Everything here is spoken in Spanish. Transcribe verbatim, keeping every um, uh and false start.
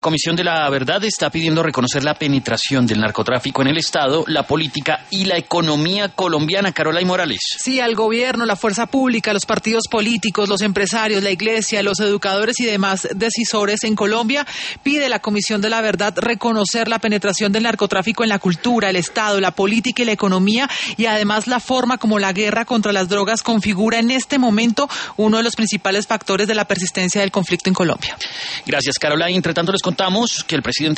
Comisión de la Verdad está pidiendo reconocer la penetración del narcotráfico en el Estado, la política y la economía colombiana. Carola y Morales. Sí, al gobierno, la fuerza pública, los partidos políticos, los empresarios, la iglesia, los educadores y demás decisores en Colombia, pide la Comisión de la Verdad reconocer la penetración del narcotráfico en la cultura, el Estado, la política y la economía, y además la forma como la guerra contra las drogas configura en este momento uno de los principales factores de la persistencia del conflicto en Colombia. Gracias, Carola. Entre tanto, les contamos que el presidente